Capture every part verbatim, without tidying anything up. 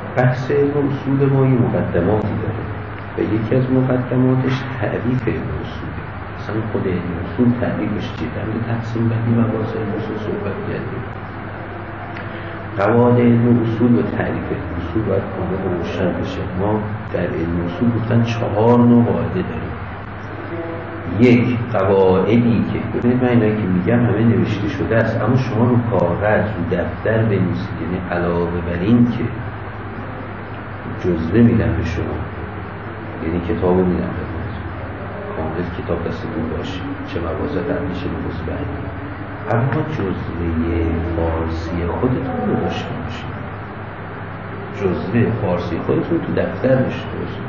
بحث علم اصول ما یه مقدماتی داره و یکی از مقدماتش تعریف علم اصوله. اصلا خود علم اصول تعریفش چیه؟ در مورد تقسیم بندی مباحث علم اصول صحبت کردیم. قواعد علم اصول و تعریف علم اصول باید کامل روشن بشه. ما در علم اصول گفتن چهار نوع قاعده داریم. یک، قواعدی که ببینید من اینایی که میگم همه نوشته شده است، اما شما رو کاغذ رو دفتر بنویسید. یعنی علاوه بر این که جزوه میدن به شما، یعنی کتاب رو میدن به ما کامل کتاب دستتون باشه، چه مباحث قبلی چه مباحث بعدی، اما جزوه فارسی خودتون رو داشته باشید. جزوه فارسی خودتون تو دفتر داشته باشید.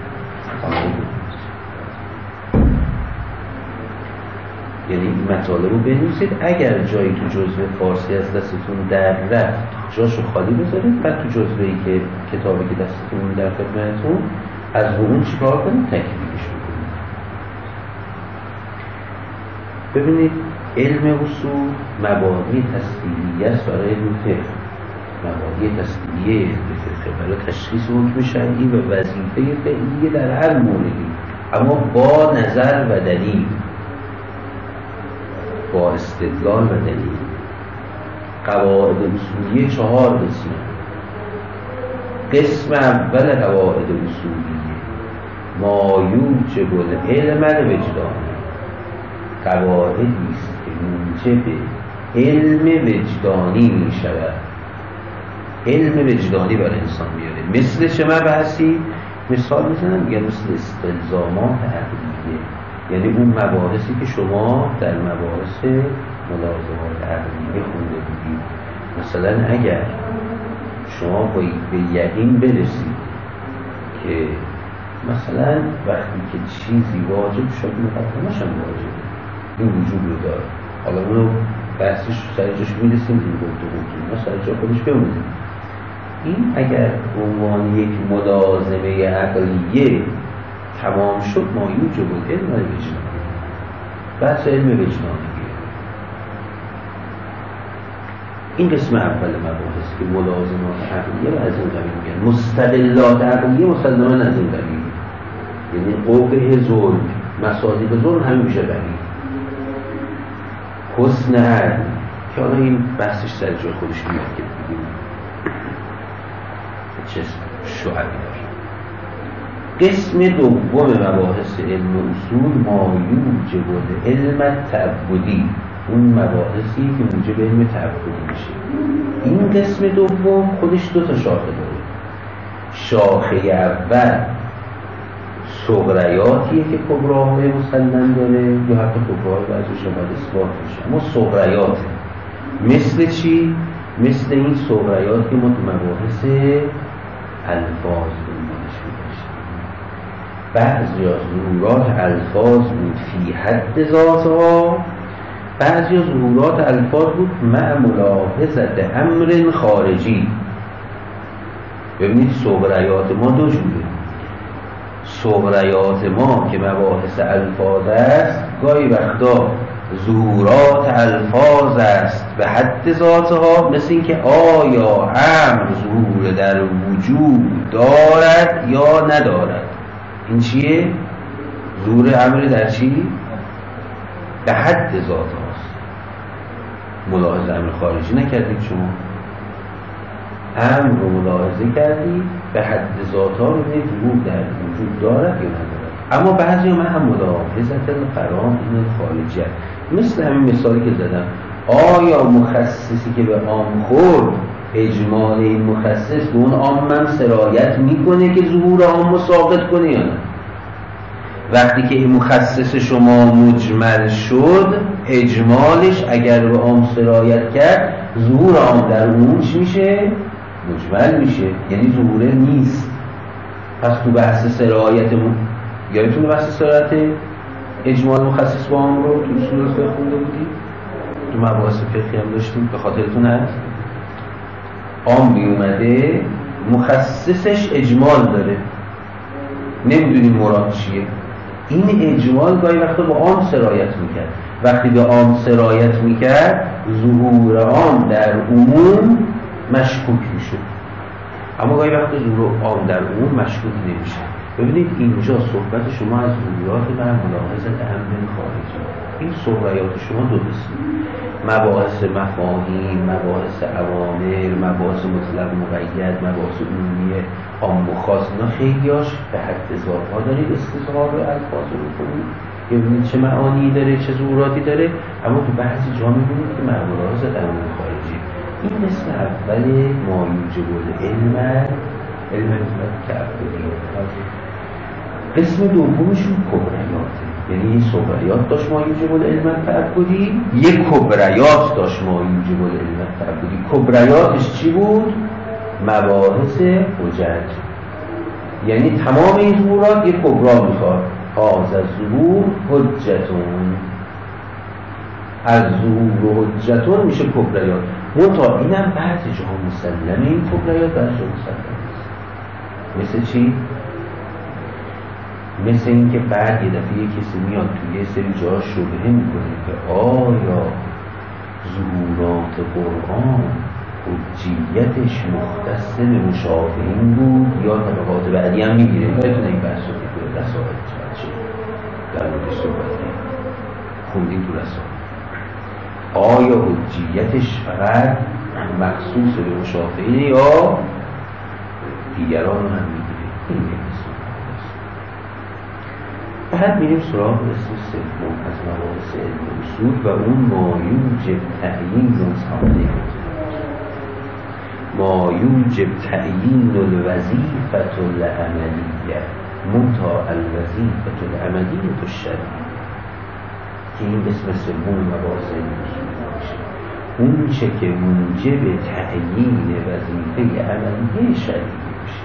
یعنی این مطالب رو بنویسید. اگر جایی تو جزوه فارسی از دستتون در رفت جاشو خالی بذارید، بعد تو جزوه‌ای که کتابی که دستتون در خدمتتون از اون چیکار کنید؟ تکمیلش کنید. ببینید علم اصول مبانی تسلیحی است برای علم فقه. مبانی تسلیحی علم فقه برای تشخیص حکم شرعی و وظیفه فعلیه در هر موردی، اما با نظر و دلیل، با استدلال و دلیل. قواعد اصولیه چهار قسمه. قسم اول قواعد اصولیه ما یوجب العلم الوجدانی، قواعدی است که موجب علم وجدانی می شود. علم وجدانی برای انسان میاره. مثل چه مبحثی؟ مثال میزنم میگم مثل استلزامات عقلیه، یعنی اون مباحثی که شما در مباحث ملازمات عقلیه خونده بودید. مثلا اگر شما به یقین برسید که مثلا وقتی که چیزی واجب شد مقدمش هم واجبه، این وجود رو داره. حالا اونو بحثش سر جاش میرسیم، این گفته بودیم ما سر جا خودش بمونیم. این اگر عنوان یک ملازمه عقلیه تمام شد ما یوجب العلم الوجدانی، بحث علم وجدانی. این قسم اول مباحث که ملازمات عقلیه و از این قبیل میگن. مستدلات عقلیه مسلماً از این قبیل، یعنی قوقع ظلم، مصادیق ظلم همین میشه قبیل. حسن عقل که حالا این بحثش سر جای خودش میاد که بگیم چه شعبی داره. قسم دوم مباحث علم اصول ما یوجب العلم تعبدی، اون مباحثی که موجب علم تعبدی میشه. این قسم دوم خودش دو تا شاخه داره. شاخه اول صغریاتیه که کبراهای مسلم داره، یا حتی کبراهای بعضیش باید اثبات میشه، اما صغریاته. مثل چی؟ مثل این صغریات که ما تو مباحث الفاظ بودنش میداشتیم. بعضی از ظهورات الفاظ بود فی حد ذاتها، بعضی از ظهورات الفاظ بود مع ملاحظت امر خارجی. ببینید صغریات ما دو جوره. صغریات ما که مباحث الفاظ است، گاهی وقتا ظهورات الفاظ است به حد ذاتها، مثل این که آیا امر ظهور در وجود دارد یا ندارد. این چیه؟ ظهور امر در چی؟ به حد ذات هاست. ملاحظه امر خارجی نکردید شما، امر رو ملاحظه کردید به حد ذات ها رو بینید ظهور در وجود دارد یا ندارد. اما بعضی هم هم ملاحظت القرائن خارجی، مثل همین مثالی که زدم. آیا مخصصی که به عام خورد اجمال این مخصص به اون عام هم سرایت میکنه که ظهور عام ثابت کنه یا نه؟ وقتی که این مخصص شما مجمل شد، اجمالش اگر به عام سرایت کرد، ظهور عام در اون چی میشه؟ مجمل میشه، یعنی ظهوره نیست. پس تو بحث سرایتمون یادتونه بحث سرایت اجمال مخصص با عام رو تو اصول فقه خونده بودیم، تو مباحث فقهی هم داشتیم، به خاطرتون هست؟ عام می اومده مخصصش اجمال داره، نمیدونیم مراد چیه. این اجمال گاهی وقتا با عام سرایت میکرد. وقتی به عام سرایت میکرد، ظهور عام در عموم مشکوک میشد. اما گاهی وقت ظهور عام در عموم مشکوک نمیشه. ببینید اینجا صحبت شما از ظهورات و ملاحظه امر خارجی. این صحبت شما دو قسم، مباحث مفاهیم، مباحث اوامر، مباحث مطلق مقید، مباحث عمومی عام و خاص، اینا خیلیاش به حد ذات‌ها دارید استظهار الفاظ رو کنید، ببینید چه معانی داره، چه ظهوراتی داره. اما تو بعضی جا می‌بینید که مباحث امر خارجی. این قسم اول ما یوجب العلم، علم تعبدی. قسم دومشون کبریاته، یعنی صغریات داشت ما یوجب العلم تعبدی، یک کبریات داشت ما یوجب العلم تعبدی. کبریاتش چی بود؟ مباحث حجج، یعنی تمام این ظهورات یک کبرا میخواد. هاذا الظهور حجتون، از ظهور و حجتون میشه کبریات. منتها اینم بعضی جاها مسلمه این کبریات، بعضی جاها مسلمه نیست. مثل چی؟ مثل این که بعد یه دفعه یه کسی میاد توی یه سری جاها شبهه میکنه که آیا ظهورات قرآن حجیتش مختص به مشافهین بود یا طبقات بعدی هم میگیره؟ بایدون این بحث رو که رسائل چند شد در موردش صحبت خوندین تو رسائل. آیا حجیتش فقط مخصوص به مشافهین یا دیگران هم میگیره؟ این میگیره. بعد میریم سراغ اسم سوم از مباحث علم اصول و اون ما یوجب تعیین ثمره، ما یوجب تعیین الوظیفة العملیه منتهی الوظیفة العملیه الشرعیه، که این اسم سوم مباحث علم اصول میشه. اون چه که موجب تعیین وظیفه عملیه شرعیه میشه،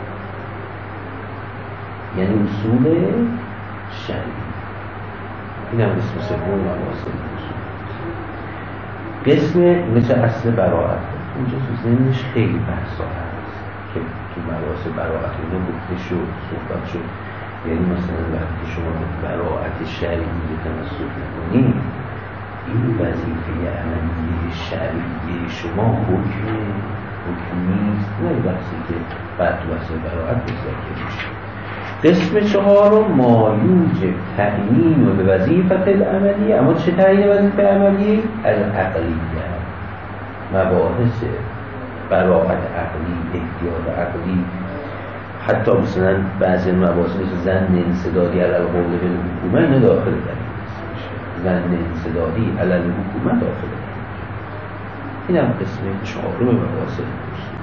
یعنی اصول شرعی. این هم اسم سوم مباحث علم اصول. قسم مثل اصل براءت، اونجا تو ذهنش خیلی بحثا هست که تو مباحث براءت اینا گفته شد، صحبت شد. یعنی مثلا وقتی شما به براءت شرعی تمسک نکنید، این وظیفه عملی شرعی شما حکم حکم نیست. نه بحثی که بعد تو بحث براءت بذکر میشه. قسم چهارم ما یوجب تعیین و به وظیفت العملی. اما چه تعیین وظیفه عملی؟ العقلیه، مباحث براءت عقلی، احتیاط عقلی. حتی مثلا بعضی مباحث مثل ظن انسدادی علی القول بالحکومه اینا داخل در این قسم میشه. ظن انسدادی علی الحکومه داخل در این. این هم قسم چهارم مباحث اصول.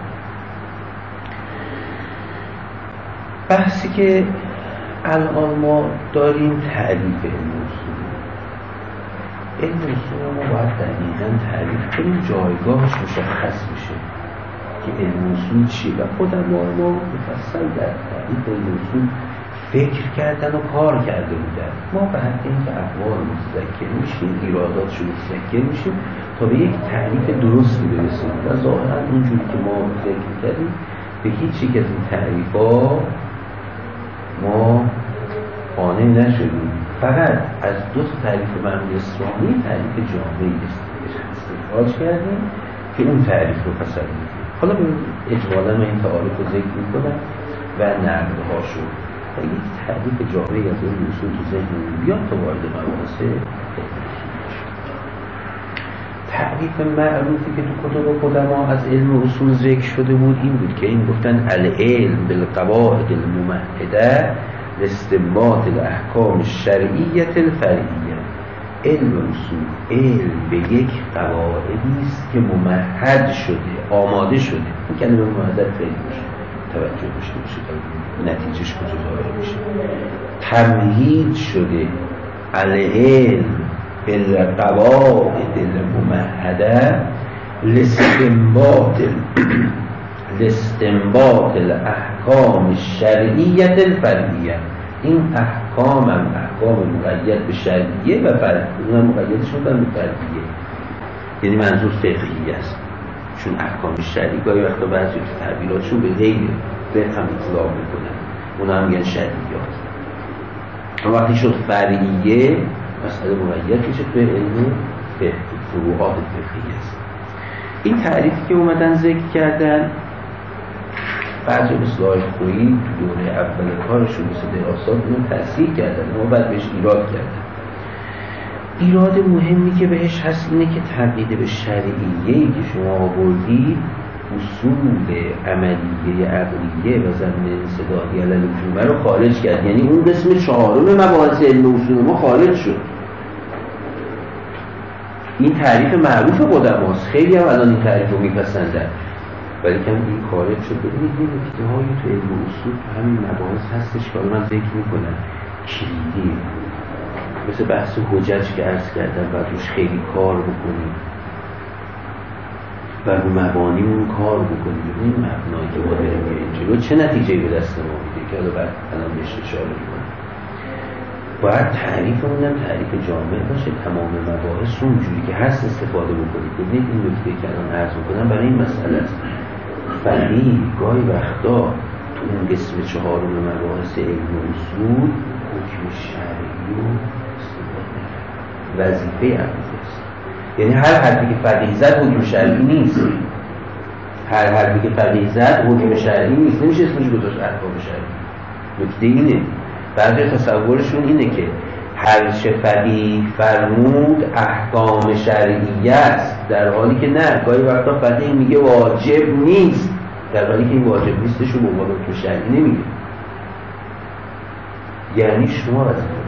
بحثی که الان ما داریم تعریف علم اصول. علم اصول ما باید دقیقاً تعریف کنیم، جایگاهش مشخص بشه که علم اصول چیه. و خودم ما مفصل در تعریف علم اصول فکر کردن و کار کرده بودن. ما به حد اینکه اقوال متذکر میشیم، ایراداتشو متذکر میشیم تا به یک تعریف درستی برسیم. و ظاهراً اونجوری که ما فکر کردیم به هیچ یک از این تعریف‌ها ما قانع نشدیم. فقط از دو تا تعریف مرموز اسلامی تعریف جامعی استخراج کردیم که اون تعریف رو پسندیدیم. حالا به اجمالا من این تعارف رو ذکر می‌کنم و نقدها شد و یک تعریف جامعی از این اصول تو ذهن بیاد تا وارد مباحث تعریف معروفی که تو کتب قدما از علم اصول ذکر شده بود این بود که این گفتن العلم بالقواعد الممهده لاستنباط الاحکام الشرعیه الفرعیه. علم اصول علم به یک قواعدی است که ممهد شده، آماده شده. این کلمه ممهد خیلی باشه توجه داشته باشه تا نتیجهش کجا ظاهر میشه. تمهید شده العلم بالقواعد الممهده لاستنباط لاستنباط الاحکام الشرعیه الفرعیه. این احکام هم احکام مقید به شرعیه و فرعیه، اون هم مقید شدن به فرعیه، یعنی منظور فقهی است. چون احکام شرعی گاهی وقتا بعضی تعبیراتشون به غیر فقه هم اطلاق میکنن، اون هم میگن شرعیات. اما وقتی شد فرعیه مسئله مقید میشه به علم فقه، فروعات فقهی است. این تعریفی که اومدن ذکر کردن بعضی مثل آقای خویی تو دوره اول کارشون مثل دراسات اونو تأثیر کردن اما بعد بهش ایراد کردن. ایراد مهمی که بهش هست اینه که تقیید به شرعیه‌ای که شما آوردید اصول عملیه عقلیه و ضمن انصدادی علی الجمله رو خارج کرد، یعنی اون قسم چهارم مباحث علم اصول ما خارج شد. این تعریف معروف قدماست، خیلی هم الان این تعریف رو میپسندن، ولی کم این خارج شد. ببینید این نکته‌هایی تو علم اصول تو همین مباحث هستش که من ذکر میکنم کلیدی، مثل بحث حجج که عرض کردم و روش خیلی کار بکنیم و رو مبانیمون کار بکنیم. این مبنایی که ما داریم میریم جلو چه نتیجه‌ای به دست ما میده که حالا بعد الان بهش اشاره میکنم. باید تعریفمون هم تعریف جامع باشه، تمام مباحث رو اونجوری که هست استفاده بکنید. ببینید این نکته که الان عرض میکنم برای این مسئله است. فقیه گاهی وقتا تو اون قسم چهارم مباحث علم و اصول حکم شرعی و وظیفه عقیده است. یعنی هر حرفی که فقیه زد حکم شرعی نیست. هر حرفی که فقیه زد حکم شرعی نیست، نمیشه اسمش گذاشت احکام شرعی. نکته اینه، بعضی تصورشون اینه که هر چه فقیه فرمود احکام شرعی است، در حالی که نه، گاهی وقتا فقیه میگه واجب نیست، در حالی که این واجب نیستش رو به عنوان حکم شرعی نمیگه. یعنی شما وظیفه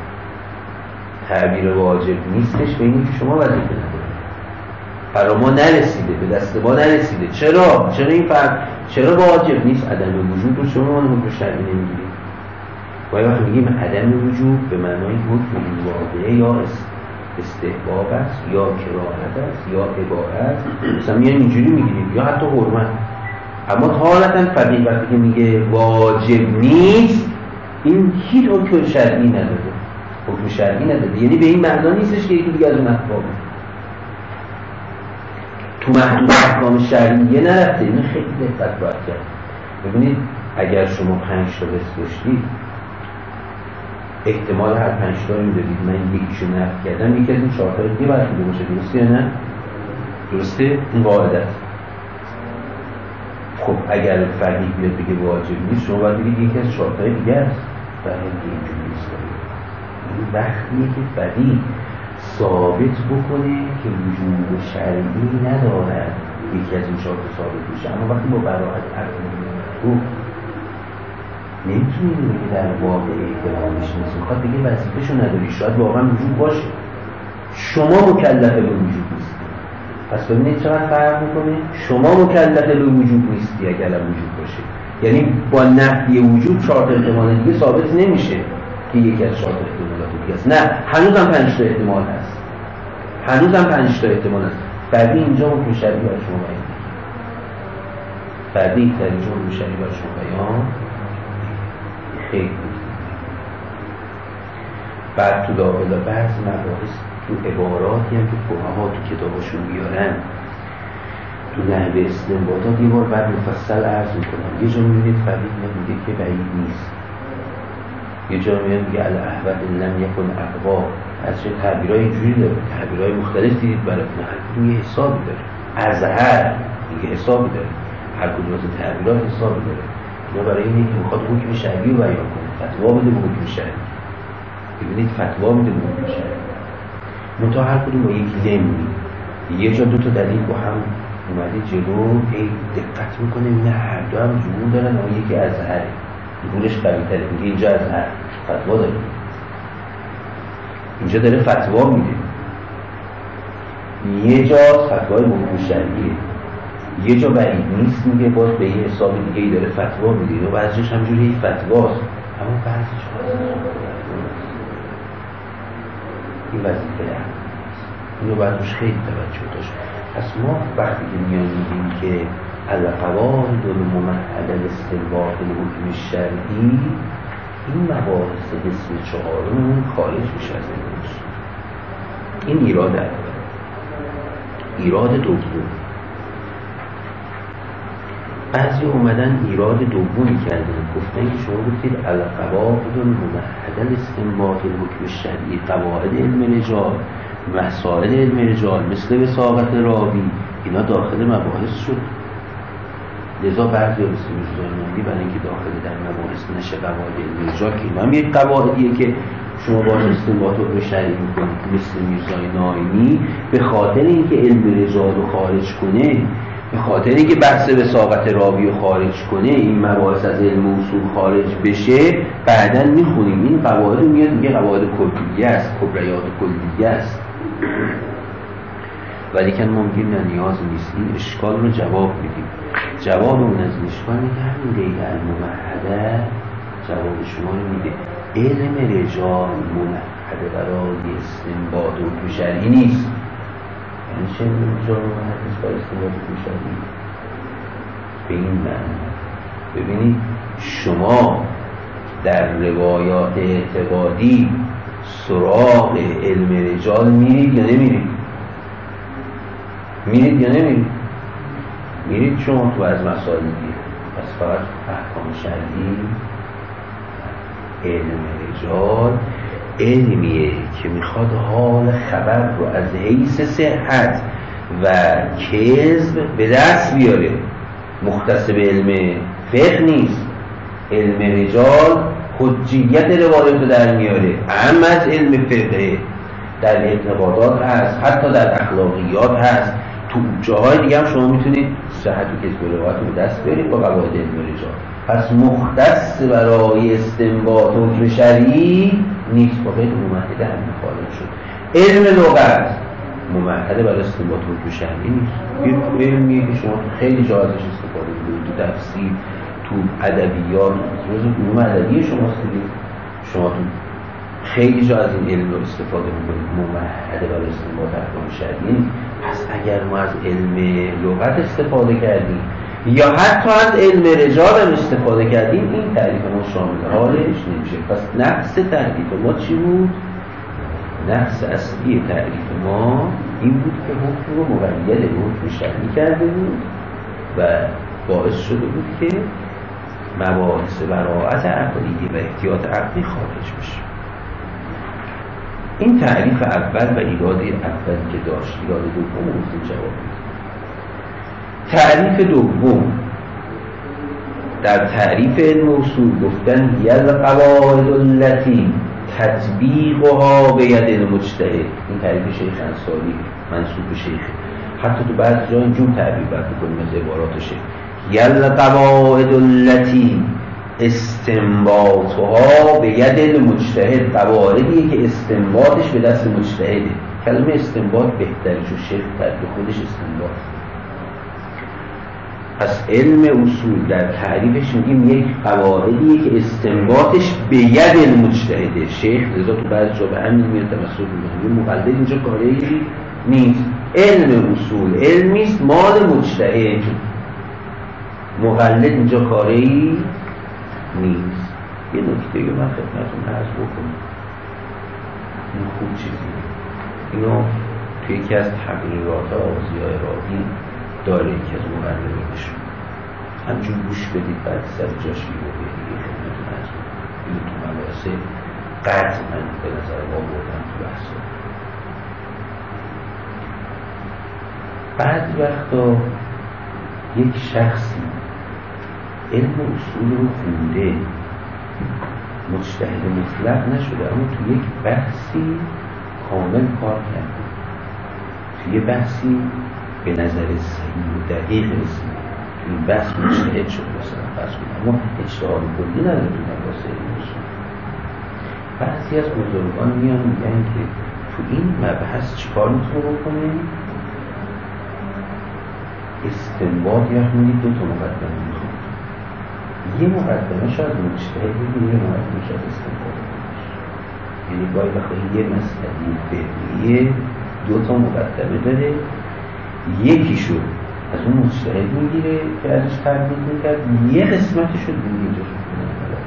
تعبیر واجب نیستش به اینی که شما وظیفه ندارید، برای ما نرسیده، به دست ما نرسیده. چرا؟ چرا این فرق؟ چرا واجب نیست؟ عدم وجود رو شما حکم شرعی نمیگیرید. باید وقت میگیم عدم وجود به معنای حکم این واقعه یا استحباب است یا کراهت است یا اباحت، مثلا میان اینجوری میگیریم، یا حتی حرمت. اما حالتا فقیه وقتی که میگه واجب نیست، این هیچ حکم شرعی نداره، حکم شرعی نداره. یعنی به این معنا نیستش که یکی دیگه از اون احکام تو محدود احکام شرعیه نرفته. این خیلی دقت باید کرد. ببینید اگر شما پنج تا قسم داشتید، احتمال هر پنج تا رو میدادید من یکیشو نفی کردم، یکی از این چهار تا دیگه باید بوده باشه. درسته یا نه؟ درسته؟ این قاعده است. خب اگر فقیه بیاد بگه واجب نیست، شما باید بگید یکی از چهار تا دیگه است. برای اینجوری نیست. این وقتیه که فقیه ثابت بکنه که وجود شرعی ندارد، یکی از این چهار تا ثابت بشه. اما وقتی با براحت عقل تو نمیتونی بگی در واقع احترامش نیست، میخواد بگه وظیفه‌شو نداری، شاید واقعا وجود باشه، شما مکلف به وجود نیستی. پس ببینید چقدر فرق میکنه. شما مکلف به وجود نیستی اگر وجود باشه، یعنی با نفی وجود چهار تا احتمال دیگه ثابت نمیشه که یکی از چهار تا احتمالات دیگه است. نه، هنوزم پنج تا احتمال هست، هنوزم پنج تا احتمال هست. بعدی اینجا حکم شرعی برای شما بیان، بعدی در اینجا حکم شرعی برای شما بیان خیلی. بعد تو داخل بعض مباحث تو عباراتی هم که فقها تو کتاباشون بیارن تو نحوه استنباطات یه بار بعد مفصل عرض میکنم. یه جا میبینید فقیه میگه که بعید نیست، یه جا میگه الاحوط ان لم یکن اقوا. از چه تعبیرای اینجوری داره، تعبیرای مختلف دیدید برای نه، یه حسابی داره. ازهر میگه حسابی داره، هر کدوم از تعبیرات حسابی داره. اینا برای اینه که میخواد حکم شرعی رو بیان کنه، فتوا بده به حکم شرعی. ببینید فتوا میده به حکم شرعی، منتها هر کدوم با یک لمی، یه جا دو تا دلیل با هم اومده جلو، هی دقت میکنه نه هر دو هم جمهور دارن، اما یکی ازهره، جمهورش قوی تره، میگه اینجا ازهر فتوا داره، اینجا داره فتوا میده. یه جا فتوای به حکم شرعیه، یه جا بعید نیست میگه، باز به یه حساب دیگه ای داره فتوا میده. و بعضیش همجوری فتواست، اما بعضیش این وظیفه هست، اینو باید روش خیلی توجه داشت. پس ما وقتی که میان میگیم که القواعد الممهده لاستنباط الحکم الشرعی، این مباحث قسم چهارم خارج میشه از این اصول. این ایراد اول. ایراد دوم، بعضی اومدن ایراد دومی کردن، گفتن که شما گفتید القواعد الممهده لاستنباط الحکم الشرعی، قواعد علم رجال، مسائل علم رجال مثل وثاقت راوی، اینا داخل مباحث شد. لذا بعضی ها مثل میرزا نوری برای اینکه داخل در مباحث نشه قواعد علم رجال که اینم یک قواعدیه که شما با استنباط رو شرعی میکنید مثل میرزای ناینی، به خاطر اینکه علم رجال رو خارج کنه، به خاطر اینکه بحث وثاقت راوی رو خارج کنه، این مباحث از علم اصول خارج بشه، بعداً میخونیم این قواعد رو میاد میگه قواعد کلیه است، کبریات کلیه است. ولی که ما میگیم نه نیاز نیست، این اشکال رو جواب میدیم. جواب اون از این اشکال میگه همین دیگه الممهده جواب شما رو میده. علم رجال ممهده برای استنباط و شرعی نیست. یعنی چه علم رجال ممهده نیست برای استنباط و شرعی؟ به این معنی ببینید شما در روایات اعتقادی سراغ علم رجال میرید یا نمیرید؟ میرید یا نمیرید؟ میرید شما تو از مسائل دیگه، پس فقط احکام شرعی. علم رجال علمیه که میخواد حال خبر رو از حیث صحت و کذب به دست بیاره، مختص به علم فقه نیست. علم رجال حجیت روایت رو در میاره، اما از علم فقه در اعتقادات هست، حتی در اخلاقیات هست، تو جاهای دیگه هم شما میتونید صحت و کذب روایت رو به دست بیارید با قواعد علم رجال. پس مختص برای استنباط حکم شرعی نیست، با غیر ممهده هم خارج شد. علم لغت ممهده برای استنباط حکم شرعی نیست. یه علمیه که شما خیلی جا ازش استفاده کنید، تو تفسیر، تو ادبیات، روز علوم ادبی شما دیدید، شما تو خیلی جا از این علم رو استفاده می‌کنید. ممهده برای استنباط احکام شرعی. پس اگر ما از علم لغت استفاده کردیم یا حتی از علم رجال هم استفاده کردیم، این تعریف ما شامل حالش نمیشه. پس نقص تعریف ما چی بود؟ نقص اصلی تعریف ما این بود که حکم رو مقید به حکم شرعی کرده بود و باعث شده بود که مباحث براءت عقلی و احتیاط عقلی خارج بشه. این تعریف اول و ایراد اولی که داشت. ایراد دوم رو گفتیم جواب بدیم. تعریف دوم در تعریف علم اصول گفتن یل قواعد التی تطبیقها به ید المجتهد. این تعریف شیخ انصاری منسوب به شیخ، حتی تو بعض جا اینجور تعریف برد بکنیم از عبارات شیخ. یل قواعد التی استنباطها به ید المجتهد. قواعدیه که استنباطش به دست مجتهده. کلمه استنباط بهتره چون شیخ تعریف خودش استنباط. پس علم اصول در تعریفش میگیم یک قواعدیه که استنباطش به ید المجتهده. شیخ لذا تو بعض جا به همین میاد تمسک میکنه، مقلد اینجا کاری نیست. علم اصول علمیست مال مجتهد، مقلد اینجا کاری نیست. یه نکته رو من خدمتتون عرض بکنم، این خوب چیزیه، اینو توی یکی از تقریرات آوازی‌های راوی داره یکی از مقررینشون، همچون گوش بدید بعد سر جاشی رو بگیری خدمتتون عرض بکنم. این تو مباحث قطع من به نظر آوردم تو بحثا. بعضی وقتا یک شخصی علم اصول رو خونده، مجتهد مطلق نشده، اما تو یک بحثی کامل کار کرده، تو یک بحثی به نظر صحیح و دقیق رسید، تو این بحث مجتهد شد مثلا بحث کنه، اما اجتهاد کلی نداره تو مباحث علم اصول. بعضی از بزرگان میان میگن که تو این مبحث چیکار میتونه بکنه؟ استنباط یا میدید دو تا مقدمه میخواد. یه مقدمه شاید مجتهد بگیره، یه مقدمه شاید استنباط بگیره. یعنی باید بخواه یه مسئله فقهیه دو تا مقدمه داره، یکی شد از اون مجتهد میگیره که ازش تردید میکرد، یه قسمتش رو دیگه اینجا شد کنه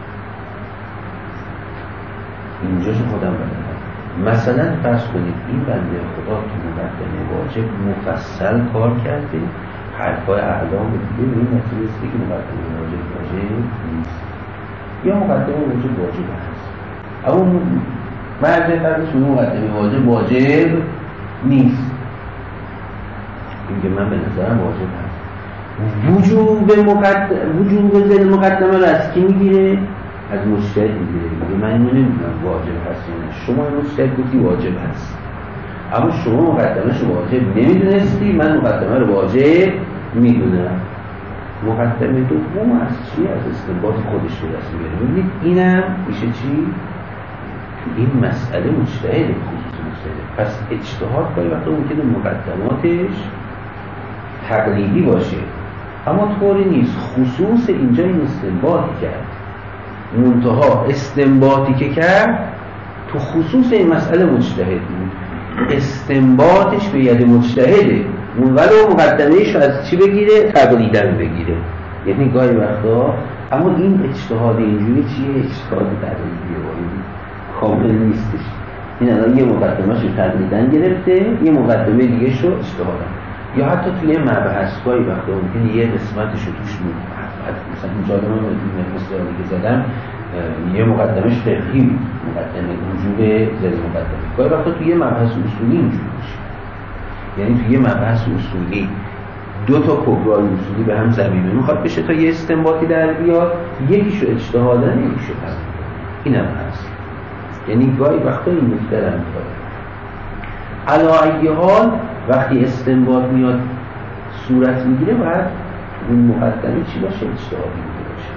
اینجا شد خودم بدنم. مثلا فرض کنید این بنده خدا تو مقدمه واجب مفصل کار کرده، حرفای اعلام دیگه به این نتیجه است که مقدمه واجب واجب نیست یا مقدمه واجب واجب هست، اما مرد فرض شما مقدمه واجب واجب نیست، این که من به نظرم واجب هست. وجوب مقدم وجوب ذل مقدمه رو از کی میگیره؟ از مجتهد میگیره. میگه من اینو نمیدونم واجب هست یا نه. شما مجتهد گفتی واجب هست، اما شما مقدمه‌اش واجب نمیدونستی، من مقدمه رو واجب میدونم. مقدمه دوم از چی؟ از استنباط خودش به دست میاره. ببینید اینم میشه چی؟ این مسئله مجتهد خصوص مجتهد. پس اجتهاد کاری وقتا ممکنه مقدماتش تقلیدی باشه، اما طوری نیست. خصوص اینجا این استنباطی کرد، منتها استنباطی که کرد تو خصوص این مسئله مجتهد بود، استنباطش به ید مجتهده، ولو مقدمهش از چی بگیره؟ تقلیدن بگیره. یعنی گاهی وقتا، اما این اجتهاد اینجوری چیه؟ اجتهاد تقلیدیه، کامل نیستش. این الان یه مقدمه‌اش رو تقلیدن گرفته، یه مقدمه دیگه شو اجتهادن. یا حتی توی یه مبحث گاهی وقتا ممکنه یه قسمتش رو توش مفهد، مثلا اینجا آدم من مثالی که زدم یه مقدمش فقهی بود، مقدمه وجوب ذل مقدمه. گاهی وقتا توی یه مبحث اصولی اینجوری میشه، یعنی توی یه مبحث اصولی دو تا کبرای اصولی به هم ضمیمه میخواد بشه تا یه استنباطی در بیاد، یکیشو اجتهادن یکیشو تقلیدن. اینم هست. یعنی گاهی وقتا این نکته رو می‌خواد. علی ای حال وقتی استنباط میاد صورت میگیره باید اون مقدمه چی باشه؟ اجتهادی باشه.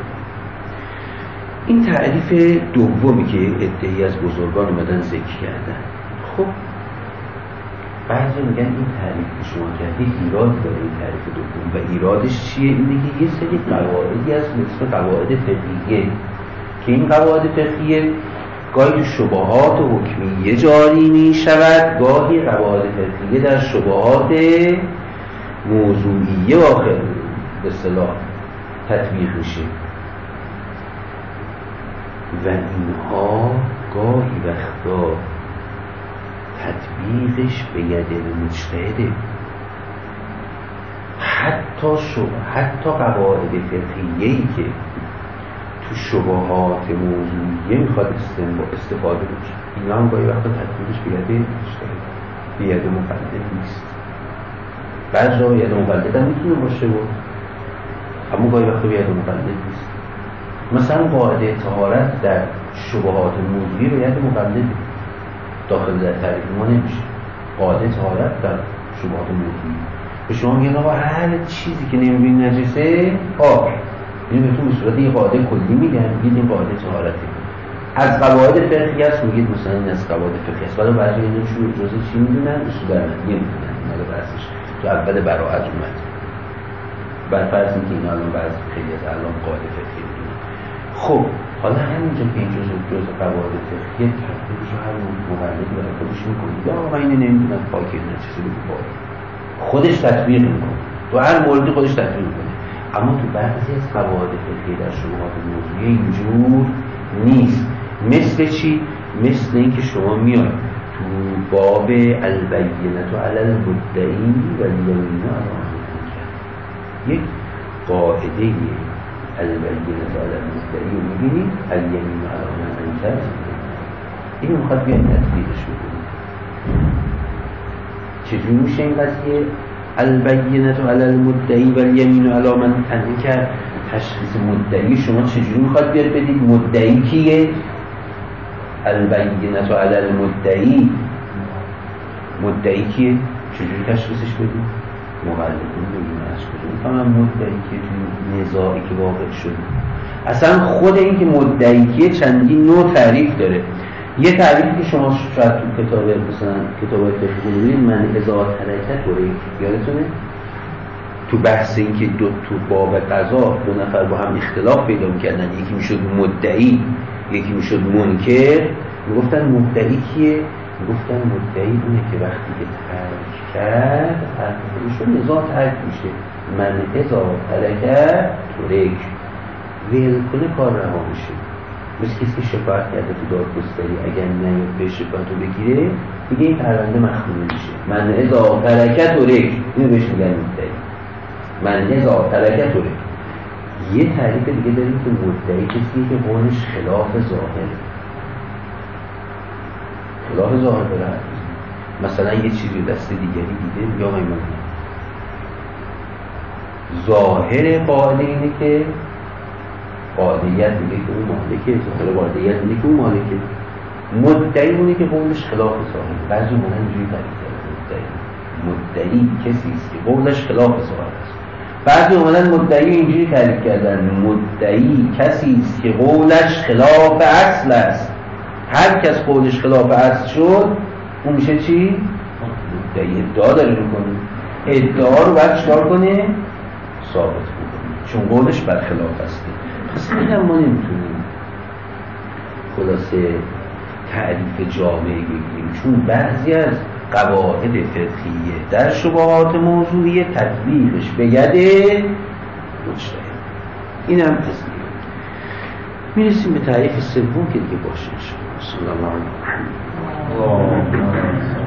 این تعریف دومی که عده‌ای از بزرگان اومدن ذکر کردن. خب بعضی میگن این تعریف که شما کردید ایراد داره، این تعریف دوم، و ایرادش چیه؟ اینه که یه سری قواعدی از مثل قواعد فقهیه که این قواعد فقهیه گاهی تو شبهات حکمیه جاری می شود، گاهی قواعد فقهیه در شبهات موضوعیه واقع به اصطلاح تطبیق میشه و اینها گاهی وقتا تطبیقش به ید مجتهده. حتی شبه حتی قواعد فقهیه‌ای که تو شبهات موضوعیه میخواد استفاده بشه، اینا هم گاهی وقتا تطبیقش به ید مجتهد، به ید مقلد نیست. بعضی جا به ید مقلد هم میتونه باشه بود، اما گاهی وقتا به ید مقلد نیست. مثلا قاعده طهارت در شبهات موضوعی به ید مقلده، داخل در تعریف ما نمیشه. قاعده طهارت در شبهات موضوعی به شما میگن آقا هر چیزی که نمیبین نجسه آب، این بهتون به صورت یه قاعده کلی میگن، میگید این قاعده طهارته. از قواعد فقهی هست میگید مثلا این از قواعد فقهی هست، ولی بعضی اینا چون جزء چی میدونن؟ اصول درمانیه میدونن. اینا بحثش تو اول براءت اومد. بر فرض اینکه اینا الان بعضی خیلی از الان قاعده فقهی میدونن. خب حالا همینجا که این جزء جزء قواعد فقهی تطبیقش رو هر مقلدی برای خودش میکنه، یا آقا اینو نمیدونن پاکی نجسه بگو پاک، خودش تطبیق میکنه، تو هر موردی خودش تطبیق میکنه. اما تو بعضی از قواعد فقهی در شبهات موضوعی اینجور نیست. مثل چی؟ مثل اینکه شما میاد تو باب البینة علی المدعی و الیمین علی المنکر، یک قاعده البینة علی المدعی رو میبینید، الیمین علی المنکر، اینو میخواد بیاید تطبیقش بکنید. چجور میشه این قضیه؟ البینة علی المدعی و الیمین علی من انکر، تشخیص مدعی شما چجوری میخواد بیاد بدید؟ مدعی کیه؟ البینة علی المدعی، مدعی کیه؟ چجوری تشخیصش بدید؟ مقلدون بگیم از کجا میفهمم مدعی کیه توی نزاعی که واقع شده؟ اصلا خود این که مدعی کیه چندین نوع تعریف داره. یه تعریفی که شما شاید تو کتاب مثلا کتاب فقهی ببینید، من اذا ترکت و یادتونه تو بحث این که دو تو باب قضا دو نفر با هم اختلاف پیدا می‌کردن، یکی میشد مدعی یکی میشد منکر، میگفتن مدعی کیه؟ میگفتن مدعی اونه که وقتی که ترک کرد حرف خودشون نزاع ترک میشه. من اذا ترکت ترک، ویل کنه کار رها میشه. مثل کسی که شکایت کرده تو دادگستری، اگر نیاد به شکایت رو بگیره دیگه این پرونده مخدوم میشه. من اذا ترکت ترک، اینو بهش میگن مدعی. من اذا ترکت ترک. یه تعریف دیگه داریم که مدعی کسیه که قولش خلاف ظاهر، خلاف ظاهر داره. مثلا یه چیزی دست دیگری دیده یا میمونه ظاهر قاعده اینه که قاعدیت میگه که اون مالکه، ظاهر قاعدیت میگه که اون مالکه. مدعی اونه که قولش خلاف صاحبه. بعضی موقع اینجوری تعریف کردن مدعی مدعی کسی است که قولش خلاف صاحب است. بعضی اومدن مدعی اینجوری تعریف کردن مدعی کسی است که قولش خلاف اصل است. هر کس قولش خلاف اصل شد اون میشه چی؟ مدعی. ادعا داره میکنه، ادعا رو باید چکار کنه؟ ثابت کنه، چون قولش برخلاف است. پس اینم ما نمیتونیم خلاصه تعریف جامعه بگیریم، چون بعضی از قواعد فقهیه در شبهات موضوعی تطبیقش به ید مجتهد. اینم تصدیق. میرسیم به تعریف سوم که دیگه باشه. صلی الله علیه و آله.